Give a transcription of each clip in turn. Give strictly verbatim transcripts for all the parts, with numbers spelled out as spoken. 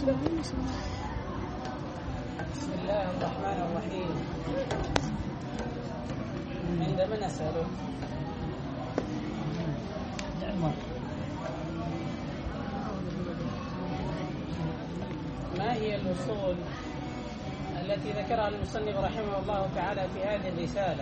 بسم الله الرحمن الرحيم. عندما نسأله ما هي الأصول التي ذكرها المصنف رحمه الله تعالى في هذه الرسالة؟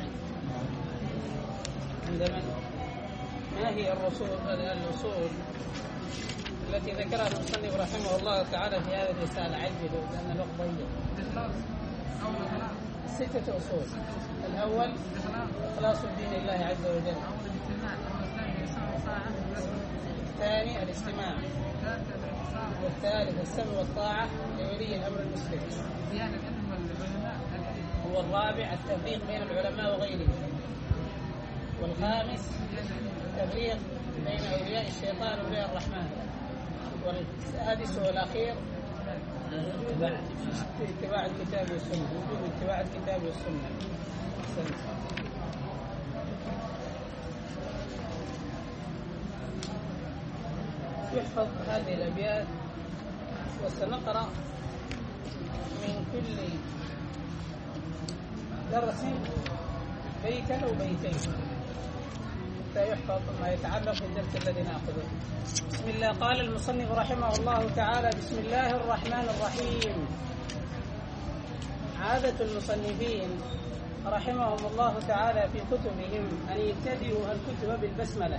عندما ما هي الأصول الأصول التي ذكرها المصنف رحمه الله تعالى في هذه الرسالة؟ عجلوا لأن الوقت ضيق. ستة أصول. الأول إخلاص الدين لله عز وجل. الثاني الاستماع. والثالث السمع والطاعة لولي الأمر المسلم. هو الرابع التفريق بين العلماء وغيرهم. والخامس التفريق بين أولياء الشيطان وأولياء الرحمن. والسادس والأخير اتباع الكتاب والسنة، وجوب اتباع الكتاب والسنة. يحفظ هذه الأبيات وسنقرأ من كل درس بيتا أو بيتين فيحفظ ما يتعلق بالدرس الذي نأخذه. بسم الله. قال المصنف رحمه الله تعالى: بسم الله الرحمن الرحيم. عادة المصنفين رحمهم الله تعالى في كتبهم أن يبتدئوا الكتب بالبسملة،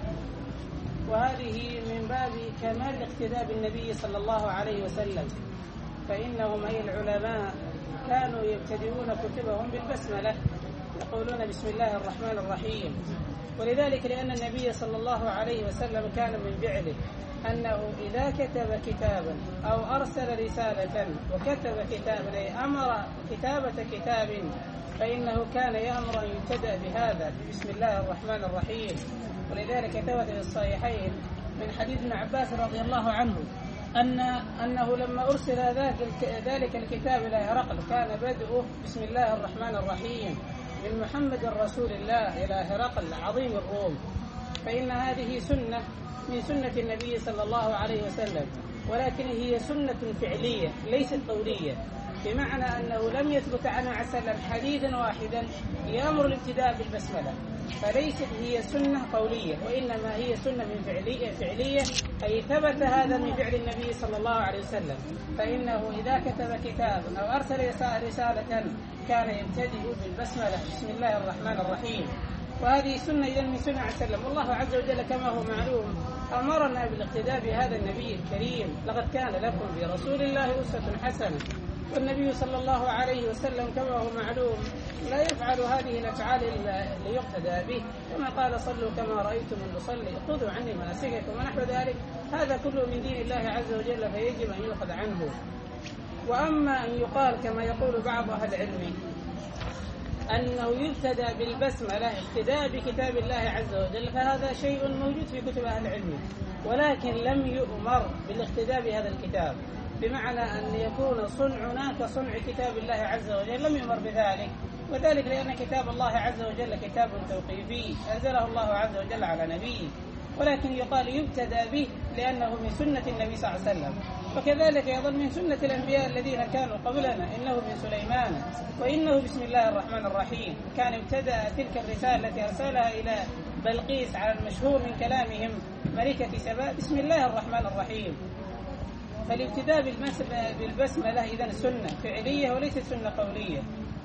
وهذه من باب كمال الاقتداء بالنبي صلى الله عليه وسلم، فإنهم أي العلماء كانوا يبتدئون كتبهم بالبسملة، يقولون بسم الله الرحمن الرحيم. ولذلك لأن النبي صلى الله عليه وسلم كان من فعله أنه إذا كتب كتابا أو أرسل رسالة وكتب كتابا أي أمر كتابة كتاب فإنه كان يأمر أن يبتدأ بهذا بسم الله الرحمن الرحيم. ولذلك ثبت في الصحيحين من حديث ابن عباس رضي الله عنه أن أنه لما أرسل ذلك الكتاب إلى هرقل كان بدءه بسم الله الرحمن الرحيم من محمد رسول الله إلى هرقل عظيم الروم. فإن هذه سنة من سنة النبي صلى الله عليه وسلم، ولكن هي سنة فعلية ليست قولية، بمعنى أنه لم يثبت عنه عليه وسلم حديثا واحدا يأمر الابتداء بالبسملة، فليست هي سنة قولية، وإنما هي سنة من فعلية, فعلية أي ثبت هذا من فعل النبي صلى الله عليه وسلم، فإنه إذا كتب كتابا أو أرسل رسالة كان يبتدئ بالبسملة بسم الله الرحمن الرحيم. وهذه سنة إذن من سنة عليه وسلم. والله عز وجل كما هو معلوم أمرنا بالاقتداء بهذا النبي الكريم: لقد كان لكم برسول الله أسوة حسنة. والنبي صلى الله عليه وسلم كما هو معلوم لا يفعل هذه الأفعال ليقتدى به، كما قال: صلوا كما رأيتم أصلي، خذوا عني مناسككم ونحو ذلك. هذا كله من دين الله عز وجل فيجب أن يؤخذ عنه. وأما أن يقال كما يقول بعض أهل العلم أنه يبتدأ بالبسملة اقتداء بكتاب الله عز وجل، فهذا شيء موجود في كتب أهل العلم، ولكن لم يؤمر بالاقتداء بهذا الكتاب، بمعنى أن يكون صنعنا كصنع كتاب الله عز وجل، لم يؤمر بذلك. وذلك لأن كتاب الله عز وجل كتاب توقيفي أنزله الله عز وجل على نبيه، ولكن يقال يبتدأ به لأنه من سنة النبي صلى الله عليه وسلم. وكذلك أيضا من سنة الأنبياء الذين كانوا قبلنا، إنه من سليمان وإنه بسم الله الرحمن الرحيم. كان ابتدأ تلك الرسالة التي أرسلها إلى بلقيس على المشهور من كلامهم ملكة سبا بسم الله الرحمن الرحيم. فالابتداء بالبسملة إذن سنة فعلية وليست سنة قولية.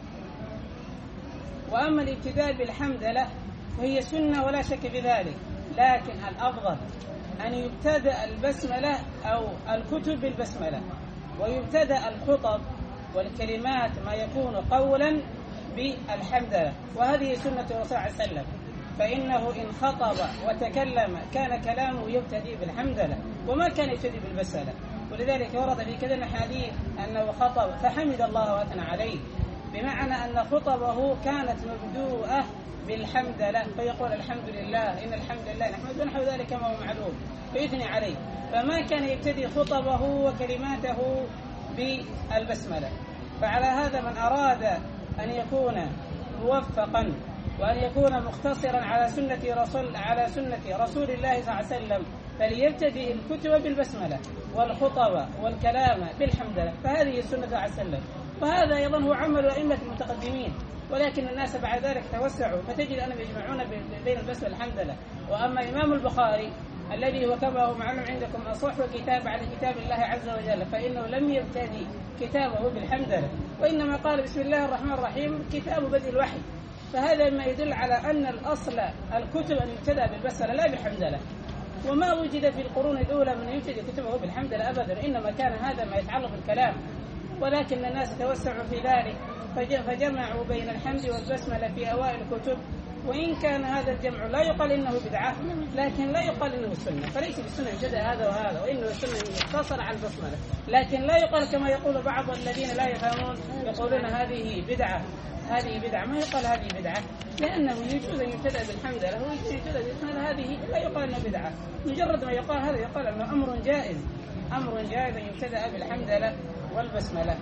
وأما الابتداء بالحمدلله وهي سنة ولا شك بذلك، لكن الأفضل أن يبتدأ البسملة أو الكتب بالبسملة، ويبتدأ الخطب والكلمات ما يكون قولا بالحمدلله، وهذه سنة الرسول صلى الله عليه وسلم، فإنه إن خطب وتكلم كان كلامه يبتدئ بالحمدلله وما كان يبتدئ بالبسملة. ولذلك ورد في كذا الحديث أنه خطب فحمد الله وأثنى عليه، بمعنى أن خطبه كانت مبدوءة بالحمدلله، فيقول الحمد لله إن الحمد لله نحمد ونحو ذلك كما هو معلوم، فيثني عليه، فما كان يبتدئ خطبه وكلماته بالبسملة. فعلى هذا من أراد أن يكون موفقا وأن يكون مختصرا على سنة رسول على سنة رسول الله صلى الله عليه وسلم فليبتدئ الكتب بالبسملة والخطب والكلام بالحمدلله، فهذه السنة عليه وسلم، وهذا أيضا هو عمل أئمة المتقدمين. ولكن الناس بعد ذلك توسعوا، فتجد أنهم يجمعون بين البسملة والحمدلله. وأما إمام البخاري الذي هو كما هو معلوم عندكم أصح كتاب على كتاب الله عز وجل، فإنه لم يبتدي كتابه بالحمدلله، وإنما قال بسم الله الرحمن الرحيم كتاب بدء الوحي. فهذا ما يدل على أن الأصل الكتب أن يبتدأ بالبسملة لا بالحمدلله، وما وجد في القرون الأولى من يبتدئ كتبه بالحمدلله أبدا، إنما كان هذا ما يتعلق بالكلام. ولكن الناس توسعوا في ذلك فجمعوا بين الحمد والبسملة في أوائل الكتب، وإن كان هذا الجمع لا يقال إنه بدعة، لكن لا يقال إنه السنة، فليس بالسنة يبتدأ هذا وهذا، وإنه السنة يقتصر على البسملة، لكن لا يقال كما يقول بعض الذين لا يفهمون يقولون هذه بدعة هذه بدعة، ما يقال هذه بدعة، لأنه يجوز أن يبتدأ بالحمدلله ويجوز يبتدأ بالبسملة، هذه لا يقال إنه بدعة، مجرد ما يقال هذا يقال أنه أمر جائز، أمر جائز أن يبتدأ بالحمدلله والبسملة.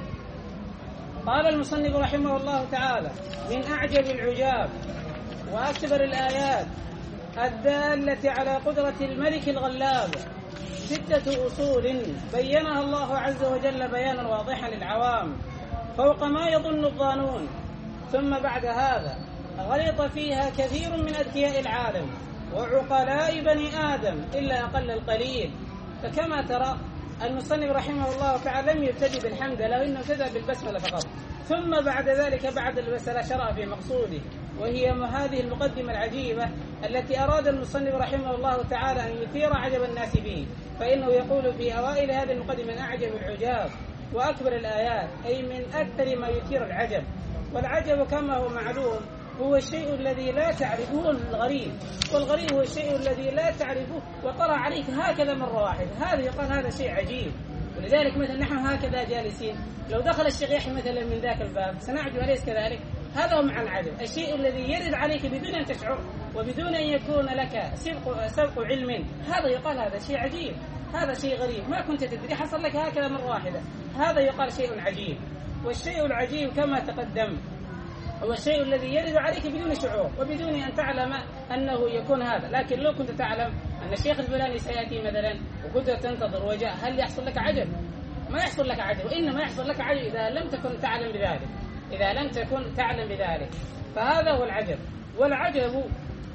قال المصنف رحمه الله تعالى: من أعجب العجاب وأكبر الآيات الدالة على قدرة الملك الغلاب ستة أصول بينها الله عز وجل بيانا واضحا للعوام فوق ما يظن الظانون، ثم بعد هذا غلط فيها كثير من أذكياء العالم وعقلاء بني آدم إلا أقل القليل. فكما ترى المصنف رحمه الله تعالى لم يبتدئ بالحمدلله، وإنه ابتدأ بالبسملة فقط، ثم بعد ذلك بعد البسملة شرع في مقصوده، وهي هذه المقدمة العجيبة التي أراد المصنف رحمه الله تعالى أن يثير عجب الناس به، فإنه يقول في أوائل هذه المقدمة من أعجب العجاب وأكبر الآيات، أي من أكثر ما يثير العجب. والعجب كما هو معلوم هو الشيء الذي لا تعرفه الغريب، والغريب هو الشيء الذي لا تعرفه وطرأ عليك هكذا مرة واحدة، هذا يقال هذا شيء عجيب. ولذلك مثلا نحن هكذا جالسين، لو دخل الشيخ يحيى مثلا من ذاك الباب سنعجب، أليس كذلك؟ هذا هو معنى العجب، الشيء الذي يرد عليك بدون أن تشعر وبدون أن يكون لك سبق, سبق علم، هذا يقال هذا شيء عجيب، هذا شيء غريب ما كنت تدري، حصل لك هكذا مرة واحدة، هذا يقال شيء عجيب. والشيء العجيب كما تقدم هو الشيء الذي يرد عليك بدون شعور وبدون أن تعلم أنه يكون هذا. لكن لو كنت تعلم أن الشيخ الفلاني سيأتي مثلا وكنت تنتظر وجاء، هل يحصل لك عجب؟ ما يحصل لك عجب، وإنما يحصل لك عجب إذا لم تكن تعلم بذلك، إذا لم تكن تعلم بذلك، فهذا هو العجب. والعجب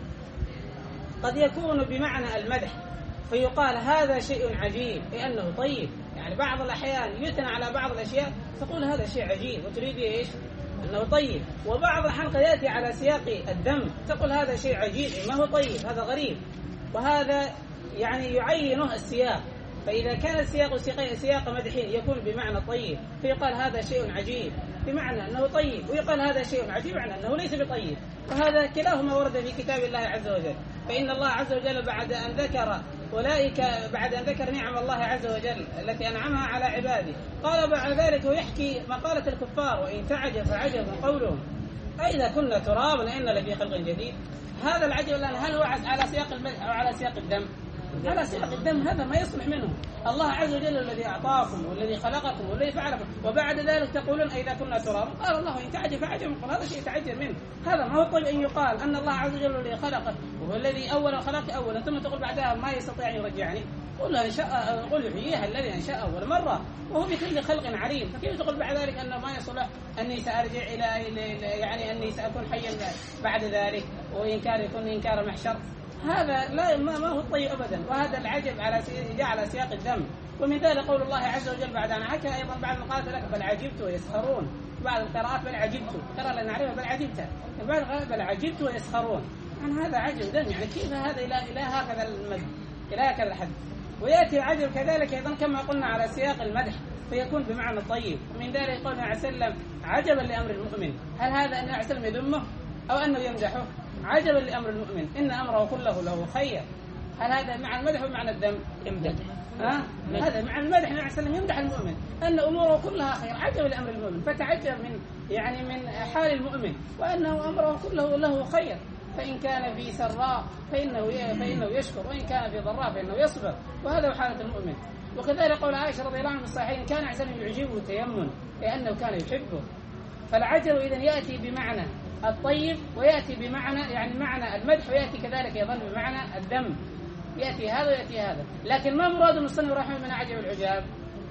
قد يكون بمعنى المدح، فيقال هذا شيء عجيب لأنه طيب، يعني بعض الأحيان يثنى على بعض الأشياء تقول هذا شيء عجيب وتريد إيش؟ أنه طيب. وبعض الأحيان قد يأتي على سياق الذم تقول هذا شيء عجيب ما هو طيب، هذا غريب، وهذا يعني يعينه السياق. فإذا كان السياق سياق مدحين يكون بمعنى طيب فيقال هذا شيء عجيب بمعنى أنه طيب، ويقال هذا شيء عجيب بمعنى أنه ليس بطيب، وهذا كلاهما ورد في كتاب الله عز وجل. فإن الله عز وجل بعد أن ذكر أولئك بعد أن ذكر نعم الله عز وجل التي أنعمها على عباده قال بعد ذلك ويحكي مقالة الكفار: وإن تعجب فعجب قولهم أئذا كنا ترابا إنا لفي خلق جديد. هذا العجب الآن هل هو على سياق المدح أو على سياق الذم؟ على سياق الدم، هذا ما يصلح منه. الله عز وجل الذي أعطاكم والذي خلقكم والذي فعلكم، وبعد ذلك تقولون إذا كنا ترابا. قال الله إن تعجب فعجب، قال هذا شيء تعجب منه، هذا ما هو طيب أن يقال أن الله عز وجل الذي خلقك وهو الذي أولا خلق أولا ثم تقول بعدها ما يستطيع أن يرجعني. قل إن شاء قل يحييها الذي أنشأ أول مرة وهو بكل خلق عليم، فكيف تقول بعد ذلك أنه ما يصلح أني سأرجع إلى يعني أني سأكون حيا بعد ذلك، وإن كان يكون إنكار محشر؟ هذا لا ما هو طيب أبدا. وهذا العجب على جاء على سياق الذم. ومن ذلك قول الله عز وجل بعد أن حكى أيضا بعد ما قال لك بل عجبت ويسخرون، بعض القراءات بل عجبت ترى لنا نعرفها بل عجبت، بل عجبت ويسخرون، عن هذا عجب ذم، يعني كيف هذا إلى إلى هكذا المدح إلى هكذا الحد. ويأتي العجب كذلك أيضا كما قلنا على سياق المدح فيكون بمعنى طيب. ومن ذلك قول عليه وسلم عجبا لأمر المؤمن، هل هذا أن عليه وسلم يذمه أو أنه يمدحه؟ عجبا لأمر المؤمن إن أمره كله له خير. هل هذا مع المدح ومعنى الذم؟ يمدح. ها؟ هذا مع المدح النبي صلى الله عليه وسلم يمدح المؤمن أن أموره كلها خير، عجب لأمر المؤمن، فتعجب من يعني من حال المؤمن وأنه أمره كله له خير، فإن كان في سراء فإنه فإنه يشكر، وإن كان في ضراء فإنه يصبر، وهذا حالة المؤمن. وكذلك قول عائشة رضي الله عنها في الصحيحين كان عليه وسلم يعجبه التيمم لأنه كان يحبه. فالعجب إذن يأتي بمعنى الطيب ويأتي بمعنى يعني معنى المدح، ويأتي كذلك أيضا بمعنى الذم. يأتي هذا ويأتي هذا. لكن ما مراد المصنف رحمه الله من أعجب العجاب؟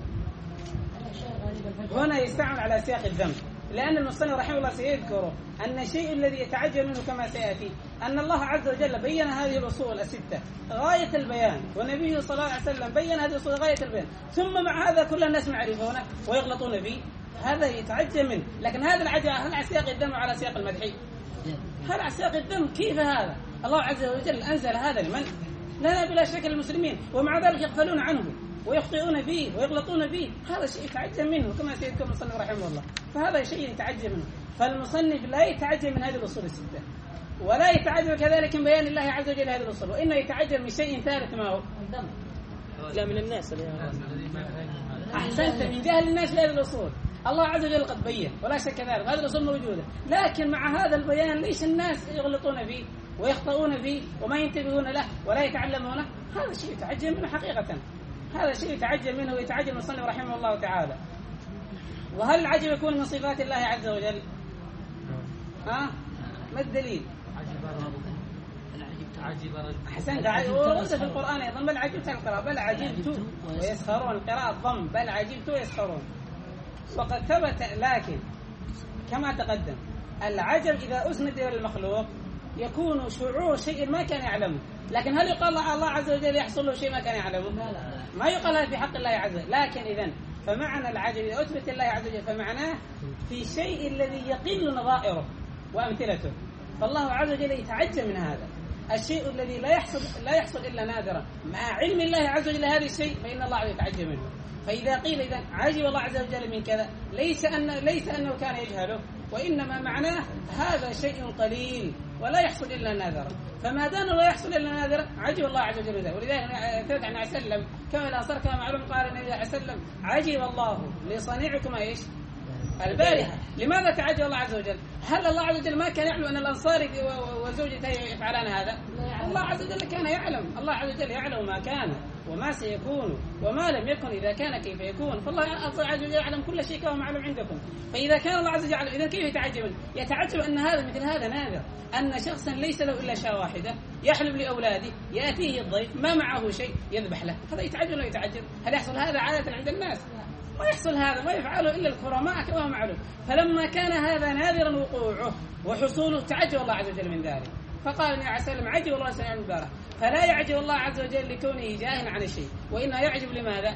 هنا يستعمل على سياق الذم، لأن المصنف رحمه الله سيذكره أن الشيء الذي يتعجب منه كما سيأتي أن الله عز وجل بين هذه الأصول الستة غاية البيان، والنبي صلى الله عليه وسلم بين هذه الأصول غاية البيان، ثم مع هذا كل الناس معرفونه ويغلطون فيه. هذا يتعجب منه. لكن هذا العجب هل على سياق الذم وعلى سياق المدح؟ هل على سياق الذم؟ كيف هذا؟ الله عز وجل أنزل هذا لمن؟ لنا بلا شك المسلمين، ومع ذلك يغفلون عنه ويخطئون فيه ويغلطون فيه. هذا شيء يتعجب منه كما سيذكر المصنف رحمه الله. فهذا شيء يتعجب منه. فالمصنف لا يتعجب من هذه الأصول الستة، ولا يتعجب كذلك من بيان الله عز وجل هذه الأصول، وإنه يتعجب من شيء ثالث. ما هو؟ لا من الناس. أحسنت، من جهل الناس في هذه الأصول. الله عز وجل قد بين ولا شك ذلك، هذه الأصول موجودة، لكن مع هذا البيان ليش الناس يغلطون فيه ويخطئون فيه وما ينتبهون له ولا يتعلمونه؟ هذا شيء يتعجب منه حقيقة. هذا شيء يتعجب منه ويتعجب المصنف رحمه الله تعالى. وهل العجب يكون من صفات الله عز وجل؟ ها؟ ما الدليل؟ أحسنت، ورد في القرآن أيضا بل عجبت القراءة، بل عجبت ويسخرون، قراءة ضم بل عجبت ويسخرون. وقد ثبت، لكن كما تقدم العجب إذا أسند إلى المخلوق يكون شعور شيء ما كان يعلمه. لكن هل يقال الله عز وجل يحصل له شيء ما كان يعلمه؟ ما يقال هذا في حق الله عز وجل. لكن إذن فمعنى العجب إذا أثبت الله عز وجل فمعناه في شيء الذي يقل نظائره وأمثلته. فالله عز وجل يتعجب من هذا الشيء الذي لا يحصل لا يحصل إلا نادرا، مع علم الله عز وجل هذا الشيء فإن الله عز وجل يتعجب منه. فإذا قيل إذن عجب الله عز وجل من كذا ليس أن ليس أنه كان يجهله، وإنما معناه هذا شيء قليل ولا يحصل إلا نادرا. فما دام لا يحصل إلا نادرا عجب الله عز وجل ذلك. ولذلك ثبت عن عليه وسلم كما الأنصار كما معلوم قال النبي عليه وسلم عجب الله لصنيعكم إيش؟ البارحة. لماذا تعجب الله عز وجل؟ هل الله عز وجل ما كان يعلم أن الأنصار وزوجته يفعلان هذا؟ الله عز وجل كان يعلم. الله عز وجل يعلم ما كان وما سيكون وما لم يكن إذا كان كيف يكون. فالله عز وجل يعلم كل شيء كما معلوم عندكم. فإذا كان الله عز وجل يعلم إذا كيف يتعجب؟ يتعجب أن هذا مثل هذا نادر، أن شخصا ليس له إلا شاة واحدة يحلب لأولاده، يأتيه الضيف ما معه شيء يذبح له. هذا يتعجب ولا يتعجب؟ هل يحصل هذا عادة عند الناس؟ ما يحصل هذا، ما يفعله إلا الكرماء كما معلوم. فلما كان هذا نادرا وقوعه وحصوله تعجب الله عز وجل من ذلك. فقال النبي عليه السلام عجب الله سميع البارح. فلا يعجب الله عز وجل لكونه جاهلا عن الشيء، وإنه يعجب لماذا؟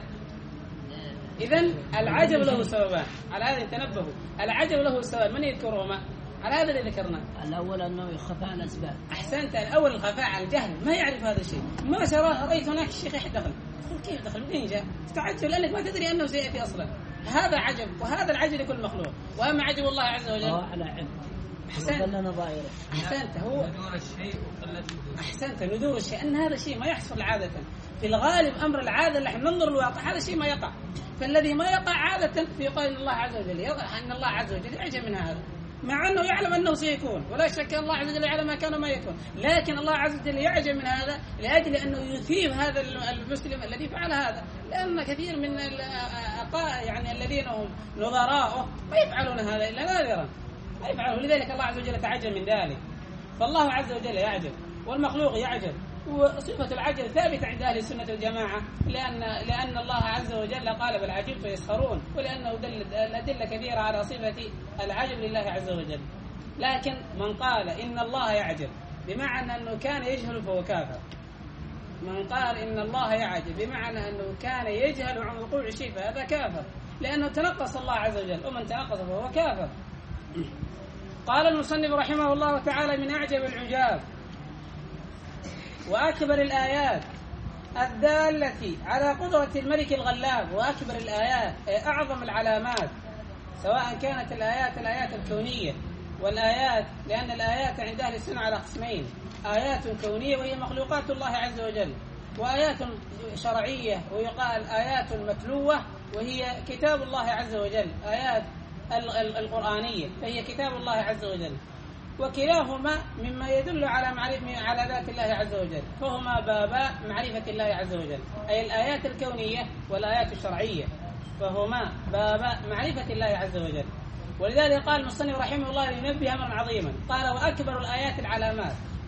إذن العجب له سببان، على هذا تنبهوا. العجب له سبب، من يذكرهما؟ على هذا اللي ذكرناه. الأول أنه يخفى على الأسباب. أحسنت، الأول الخفاء على الجهل، ما يعرف هذا الشيء. ما شراه رأيت هناك الشيخ يحد دخل، كيف دخل؟ منين جاء؟ تعجب لأنك ما تدري أنه سيأتي أصلا. هذا عجب، وهذا العجب لكل مخلوق. وأما عجب الله عز وجل على علم. أحسنت. نظائره. أحسنت، هو ندور الشيء وقلة أحسنت ندور الشيء، أن هذا الشيء ما يحصل عادة. في الغالب أمر العادة اللي احنا ننظر الواقع هذا الشيء ما يقع. فالذي ما يقع عادة فيقال إن الله عز وجل يضح أن الله عز وجل يعجب من هذا، مع أنه يعلم أنه سيكون، ولا شك الله عز وجل يعلم ما كان وما يكون. لكن الله عز وجل يعجب من هذا لأجل أنه يثيب هذا المسلم الذي فعل هذا. لأن كثير من يعني الذين هم نظراءه ما يفعلون هذا إلا نادرا، ما يفعله. لذلك الله عز وجل تعجب من ذلك. فالله عز وجل يعجب والمخلوق يعجب. وصفة العجب ثابتة عند أهل السنة والجماعة، لأن لأن الله عز وجل قال بل عجبت ويسخرون، ولأنه دل الأدلة كثيرة على صفة العجب لله عز وجل. لكن من قال إن الله يعجب بمعنى أنه كان يجهل فهو كافر. من قال إن الله يعجب بمعنى أنه كان يجهل عن وقوع شيء فهذا كافر، لأنه تنقص الله عز وجل، ومن تنقص فهو كافر. قال المصنف رحمه الله تعالى من أعجب العجاب وأكبر الآيات الدالة على قدرة الملك الغلاب، وأكبر الآيات أعظم العلامات، سواء كانت الآيات الآيات الكونية والآيات، لأن الآيات عند أهل السنة على قسمين: آيات كونية وهي مخلوقات الله عز وجل، وآيات شرعية ويقال آيات متلوة وهي كتاب الله عز وجل، آيات القرآنية فهي كتاب الله عز وجل. وكلاهما مما يدل على معرفة على ذات الله عز وجل، فهما بابا معرفة الله عز وجل، أي الآيات الكونية والآيات الشرعية، فهما بابا معرفة الله عز وجل. ولذلك قال المصنف رحمه الله لينبه أمرا عظيما، قال وأكبر الآيات العلامات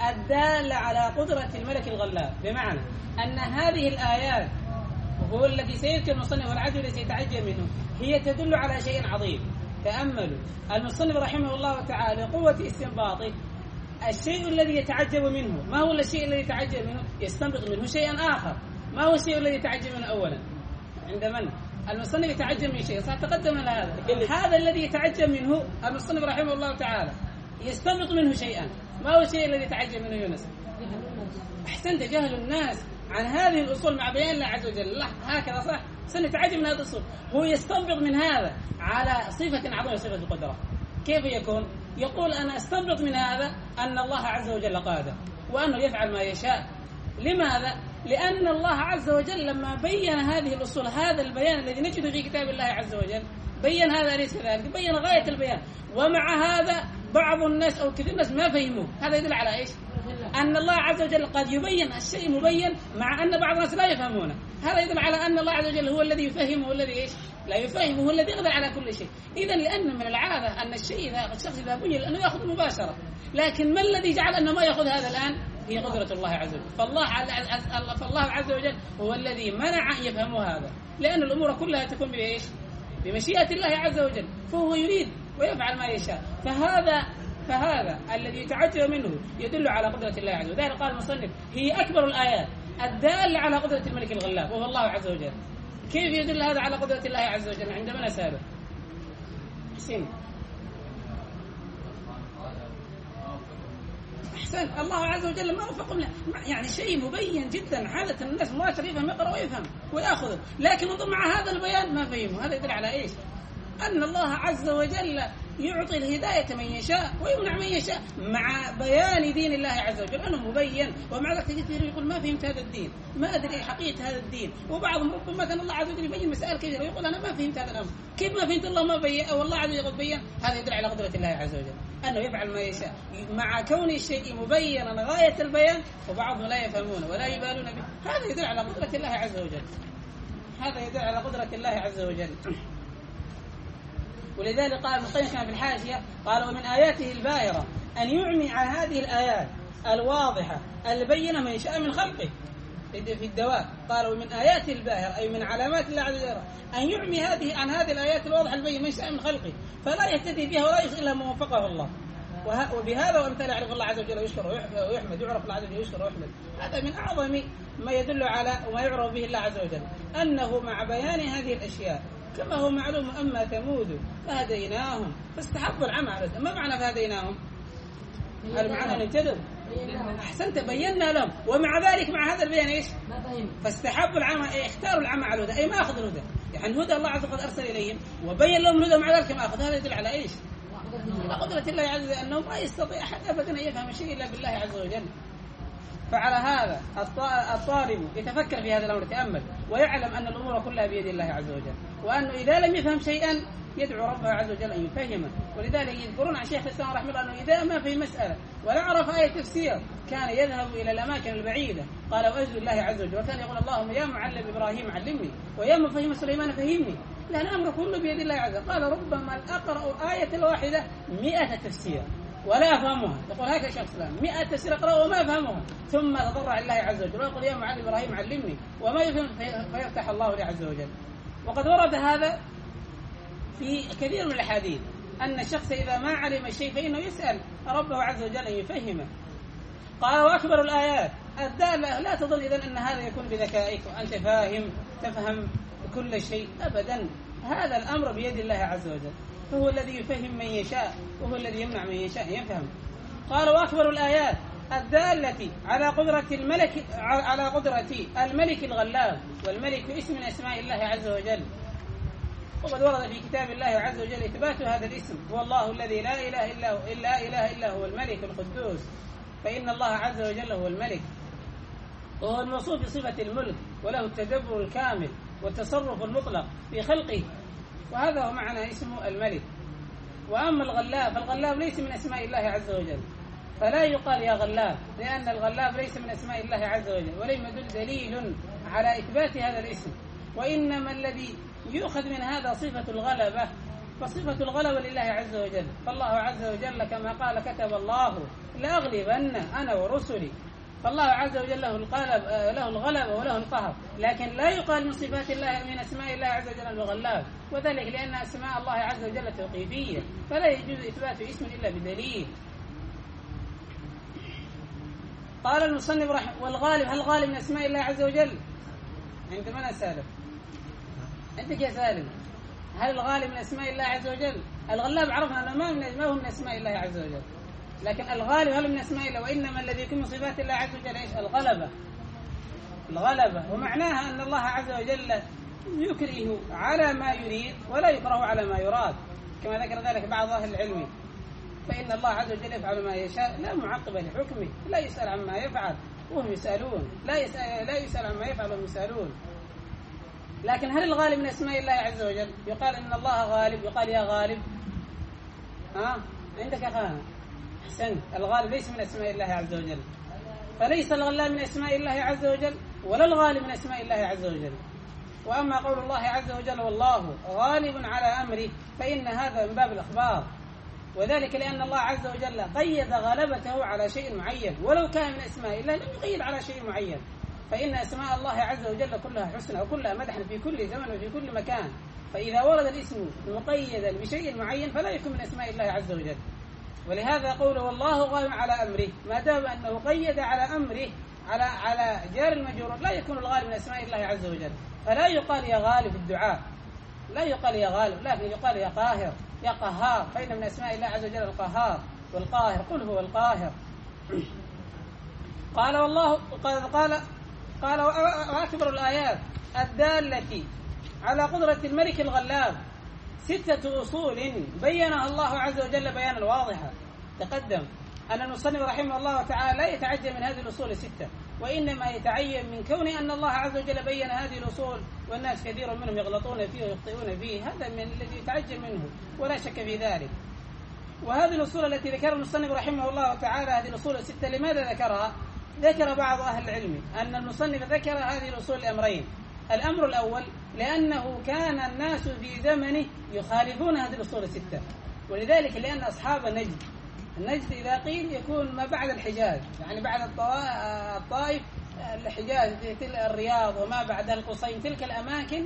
الدالة على قدرة الملك الغلاب، بمعنى أن هذه الآيات وهو الذي سيذكر المصنف والعجل الذي سيتعجب منه هي تدل على شيء عظيم. تأملوا المصنف رحمه الله تعالى قوة استنباطه، الشيء الذي يتعجب منه ما هو الشيء الذي يتعجب منه؟ يستنبط منه شيئا آخر. ما هو الشيء الذي يتعجب منه أولا؟ عند من؟ المصنف يتعجب من شيء، سأتقدم على هذا. هذا الذي يتعجب منه المصنف رحمه الله تعالى يستنبط منه شيئا. ما هو الشيء الذي يتعجب منه يونس؟ أحسنت، جهل الناس عن هذه الأصول مع بيان الله عز وجل. لا هكذا صح، سنتعجب من هذا الأصول. هو يستنبط من هذا على صفة عظيمة، صفة القدرة. كيف يكون؟ يقول أنا أستنبط من هذا أن الله عز وجل قادر وأنه يفعل ما يشاء. لماذا؟ لأن الله عز وجل لما بين هذه الأصول، هذا البيان الذي نجده في كتاب الله عز وجل، بين هذا ليس كذلك، بين غاية البيان. ومع هذا بعض الناس أو كثير الناس ما فهموه. هذا يدل على إيش؟ أن الله عز وجل قد يبين الشيء مبين مع أن بعض الناس لا يفهمونه. هذا يدل على أن الله عز وجل هو الذي يفهم، هو الذي إيش؟ لا يفهم، هو الذي يقدر على كل شيء. إذن لأن من العادة أن الشيء إذا الشخص إذا بني لأنه يأخذ مباشرة، لكن ما الذي جعل أنه ما يأخذ هذا الآن؟ هي قدرة الله عز وجل. فالله فالله عز وجل هو الذي منع أن يفهموا هذا، لأن الأمور كلها تكون بإيش؟ بمشيئة الله عز وجل، فهو يريد ويفعل ما يشاء. فهذا فهذا الذي يتعجب منه يدل على قدرة الله عز وجل. ذلك قال المصنف هي أكبر الآيات الدالة على قدرة الملك الغلاب وهو الله عز وجل. كيف يدل هذا على قدرة الله عز وجل؟ عندما نسأله حسين أحسن، الله عز وجل ما وفقهم له، يعني شيء مبين جدا. عادة الناس ما يفهم، يقرأ ويفهم ويأخذ، لكن انظر مع هذا البيان ما فهموا. هذا يدل على إيش؟ أن الله عز وجل يعطي الهداية من يشاء ويمنع من يشاء، مع بيان دين الله عز وجل أنه مبين. ومع ذلك كثير يقول ما فهمت هذا الدين، ما أدري حقيقة هذا الدين. وبعضهم ربما كان الله عز وجل يبين مسائل كثيرة ويقول أنا ما فهمت هذا الأمر. كيف ما فهمت؟ الله ما بين أو الله عز وجل بين. هذا يدل على قدرة الله عز وجل أنه يفعل ما يشاء مع كون الشيء مبينا غاية البيان، وبعضهم لا يفهمون ولا يبالون به. هذا يدل على قدرة الله عز وجل. هذا يدل على قدرة الله عز وجل. ولذلك قال ابن القيم في الحاشية قال ومن آياته الباهرة أن يعمي عن هذه الآيات الواضحة البينة من شاء من خلقه في الدواء. قال ومن آياته الباهرة أي من علامات الله عز وجل أن يعمي هذه عن هذه الآيات الواضحة البينة من شاء من خلقه، فلا يهتدي بها ولا يصل إلا ما وفقه الله. وبهذا وأمثال يعرف الله عز وجل ويشكر ويحمد، يعرف الله عز وجل ويشكر ويحمد. هذا من أعظم ما يدل على وما يعرف به الله عز وجل، أنه مع بيان هذه الأشياء كما هو معلوم أما ثمود فهديناهم فاستحبوا العمى على الهدى. ما معنى فهديناهم؟ هل معنى نهتدوا؟ أحسنت، بينا لهم. ومع ذلك مع هذا البيان إيش؟ فاستحبوا العمى، أي اختاروا العمى على الهدى، أي ما أخذوا الهدى. يعني هدى الله عز وجل أرسل إليهم وبين لهم الهدى مع ذلك ما أخذ. هذا يدل على إيش؟ على قدرة الله عز وجل، أنه ما يستطيع أحد أبدا أن يفهم شيء إلا بالله عز وجل. فعلى هذا الطالب يتفكر في هذا الأمر، يتأمل ويعلم أن الأمور كلها بيد الله عز وجل، وأنه إذا لم يفهم شيئا يدعو ربه عز وجل أن يفهمه. ولذلك يذكرون عن شيخ الإسلام رحمه الله أنه إذا ما في مسألة ولا عرف آية تفسير كان يذهب إلى الأماكن البعيدة قال وأجل الله عز وجل، وكان يقول اللهم يا معلم إبراهيم علمني ويا مفهم سليمان فهمني، لأن الأمر كله بيد الله عز وجل. قال ربما أقرأ آية الواحدة مئة تفسير ولا أفهمها، يقول هكذا شيخ الإسلام مئة تفسير أقرأ وما أفهمها، ثم تضرع الله عز وجل ويقول يا معلم إبراهيم علمني وما يفهم فيفتح الله له عز وجل. وقد ورد هذا في كثير من الأحاديث أن الشخص إذا ما علم الشيء فإنه يسأل ربه عز وجل أن يفهمه. قال وأكبر الآيات الدالة، لا تظن إذن أن هذا يكون بذكائك وأنت فاهم تفهم كل شيء أبدا، هذا الأمر بيد الله عز وجل، فهو الذي يفهم من يشاء وهو الذي يمنع من يشاء يفهم. قال وأكبر الآيات الدالة على قدرة الملك على قدرة الملك الغلاب، والملك اسم من أسماء الله عز وجل، وقد ورد في كتاب الله عز وجل إثبات هذا الاسم، هو الله الذي لا إله إلا هو إلا إله إلا هو الملك القدوس، فإن الله عز وجل هو الملك، وهو الموصوف بصفة الملك وله التدبر الكامل والتصرف المطلق في خلقه، وهذا هو معنى اسمه الملك. وأما الغلاب فالغلاب ليس من أسماء الله عز وجل، فلا يقال يا غلاب، لأن الغلاب ليس من أسماء الله عز وجل، ولم يدل دليل على إثبات هذا الاسم، وإنما الذي يؤخذ من هذا صفة الغلبة، فصفة الغلبة لله عز وجل. فالله عز وجل كما قال كتب الله لأغلبن أنا ورسلي. فالله عز وجل له الغلب له الغلبة وله القهر، لكن لا يقال من صفات الله من أسماء الله عز وجل الغلاب، وذلك لأن أسماء الله عز وجل توقيفية، فلا يجوز إثبات اسم إلا بدليل. قال المصنف رحمه والغالب، هل الغالب من أسماء الله عز وجل؟ عند من سالم؟ عندك يا سالم، هل الغالب من أسماء الله عز وجل؟ الغلاب عرفنا أنه ما هو من أسماء الله عز وجل، لكن الغالب هل من أسماء الله؟ وإنما الذي يكون من صفات الله عز وجل إيش؟ الغلبة. الغلبة ومعناها أن الله عز وجل يكره على ما يريد ولا يكره على ما يراد، كما ذكر ذلك بعض أهل العلم. فإن الله عز وجل يفعل ما يشاء لا معقب لحكمه، لا يسأل عما يفعل وهم يسألون، لا يسأل, لا يسأل عما يفعل وهم يسألون. لكن هل الغالب من أسماء الله عز وجل؟ يقال إن الله غالب، يقال يا غالب. ها عندك يا خان أحسنت، الغالب ليس من أسماء الله عز وجل، فليس الغلاب من أسماء الله عز وجل ولا الغالب من أسماء الله عز وجل. وأما قول الله عز وجل والله غالب على أمره فإن هذا من باب الأخبار، وذلك لأن الله عز وجل قيد غلبته على شيء معين، ولو كان من أسماء الله لم يقيد على شيء معين، فإن أسماء الله عز وجل كلها حسنى وكلها مدحا في كل زمن وفي كل مكان، فإذا ورد الاسم مقيدا بشيء معين فلا يكون من أسماء الله عز وجل. ولهذا قوله والله غالب على أمره، ما دام أنه قيد على أمره على على جار المجرور لا يكون الغالب من أسماء الله عز وجل، فلا يقال يا غالب الدعاء، لا يقال يا غالب، لكن يقال يا قاهر يا قهار، فإن من أسماء الله عز وجل القهار والقاهر، قل هو القاهر. قال والله قال قال قال وأكبر الآيات الدالة على قدرة الملك الغلاب ستة أصول بينها الله عز وجل بيانا واضحا. تقدم أن المصنف رحمه الله تعالى لا يتعجب من هذه الأصول الستة، وإنما يتعين من كون أن الله عز وجل بين هذه الأصول والناس كثير منهم يغلطون فيه ويخطئون فيه، هذا من الذي يتعجب منه ولا شك في ذلك. وهذه الأصول التي ذكرها المصنف رحمه الله تعالى، هذه الأصول الستة لماذا ذكرها؟ ذكر بعض أهل العلم أن المصنف ذكر هذه الأصول لأمرين. الأمر الأول لأنه كان الناس في زمنه يخالفون هذه الأصول الستة، ولذلك لأن أصحاب النجد النجد إذا قيل يكون ما بعد الحجاز، يعني بعد الطائف الحجاز الرياض وما بعد القصيم، تلك الأماكن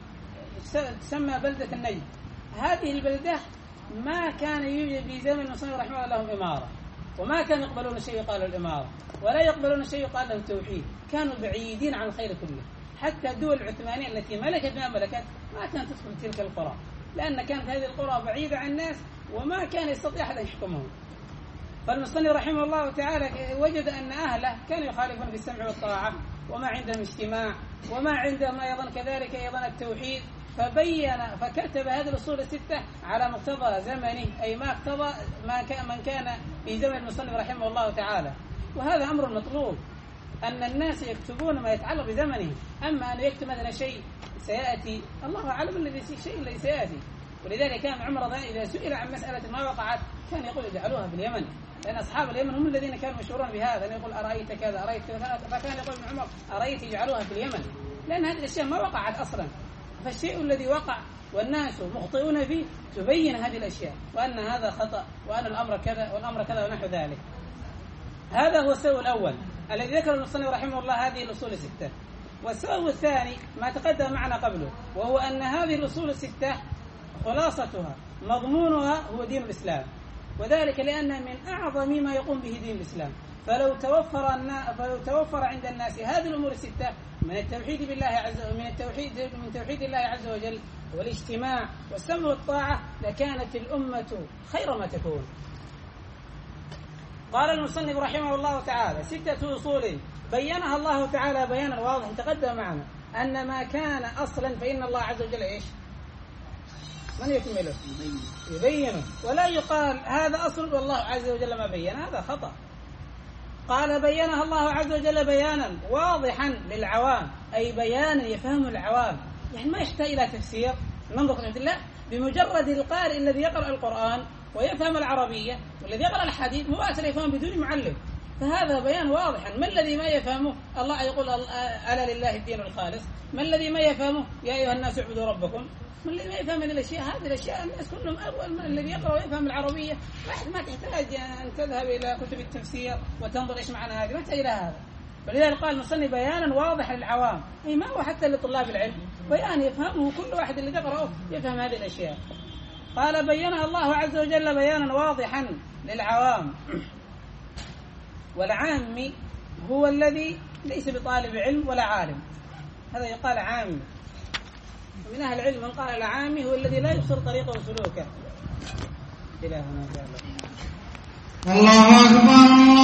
تسمى بلدة النجد. هذه البلدة ما كان يوجد في زمن المصنف رحمه الله لهم إمارة، وما كانوا يقبلون شيء يقال الإمارة، ولا يقبلون شيء يقال له التوحيد، كانوا بعيدين عن الخير كله. حتى الدول العثمانية التي ملكت ما ملكت ما كانت تدخل تلك القرى، لأن كانت هذه القرى بعيدة عن الناس وما كان يستطيع أحد أن يحكمهم. فالمصنف رحمه الله تعالى وجد أن أهله كانوا يخالفون بالسمع والطاعة، وما عندهم اجتماع، وما عندهم أيضا كذلك أيضا التوحيد، فبين فكتب هذه الأصول الستة على مقتضى زمنه، أي ما اقتضى ما كان من كان في زمن المصنف رحمه الله تعالى. وهذا أمر مطلوب، أن الناس يكتبون ما يتعلق بزمنه، أما أن يكتب مثلا شيء سيأتي الله أعلم الذي شيء الذي سيأتي. ولذلك كان عمر إذا سئل عن مسألة ما وقعت كان يقول اجعلوها باليمن، لأن أصحاب اليمن هم الذين كانوا مشهورون بهذا، أن يقول أرأيت كذا أرأيت كذا، فكان يقول ابن عمر أرأيت يجعلوها باليمن، لأن هذه الأشياء ما وقعت أصلا، فالشيء الذي وقع والناس مخطئون فيه تبين هذه الأشياء، وأن هذا خطأ وأن الأمر كذا والأمر كذا ونحو ذلك. هذا هو السبب الأول الذي ذكر المصنف رحمه الله هذه الأصول الستة. والسبب الثاني ما تقدم معنا قبله، وهو أن هذه الأصول الستة خلاصتها مضمونها هو دين الإسلام، وذلك لأن من أعظم ما يقوم به دين الإسلام. فلو توفر فلو توفر عند الناس هذه الأمور الستة من التوحيد بالله عز وجل من التوحيد من توحيد الله عز وجل والاجتماع والسمع والطاعة لكانت الأمة خير ما تكون. قال المصنف رحمه الله تعالى ستة أصول بينها الله تعالى بيانا واضحا تقدم معنا، أن ما كان أصلا فإن الله عز وجل إيش؟ من يكمله؟ يبينه، ولا يقال هذا أصل والله عز وجل ما بين، هذا خطأ. قال بينها الله عز وجل بيانا واضحا للعوام، أي بيانا يفهم العوام، يعني ما يحتاج إلى تفسير. ننظر في الله بمجرد القارئ الذي يقرأ القرآن ويفهم العربية والذي يقرأ الحديث مباشرة يفهم بدون معلم، فهذا بيان واضح. ما الذي ما يفهمه؟ الله يقول ألا لله الدين الخالص. ما الذي ما يفهمه؟ يا أيها الناس اعبدوا ربكم. ما الذي ما يفهم هذه الأشياء؟ هذه الأشياء الناس كلهم أول ما الذي يقرأ ويفهم العربية ما تحتاج أن تذهب إلى كتب التفسير وتنظر إيش معنى هذه، ما تحتاج إلى هذا. ولذلك قال المصنف بيانا واضحا للعوام، أي ما هو حتى لطلاب العلم، بيان يفهمه كل واحد اللي يقرأه يفهم هذه الأشياء. قال بينها الله عز وجل بيانا واضحا للعوام. والعامي هو الذي ليس بطالب علم ولا عالم، هذا يقال عامي. ومن أهل العلم من قال العامي هو الذي لا يبصر طريقه وسلوكه. إلى هنا. الله أكبر.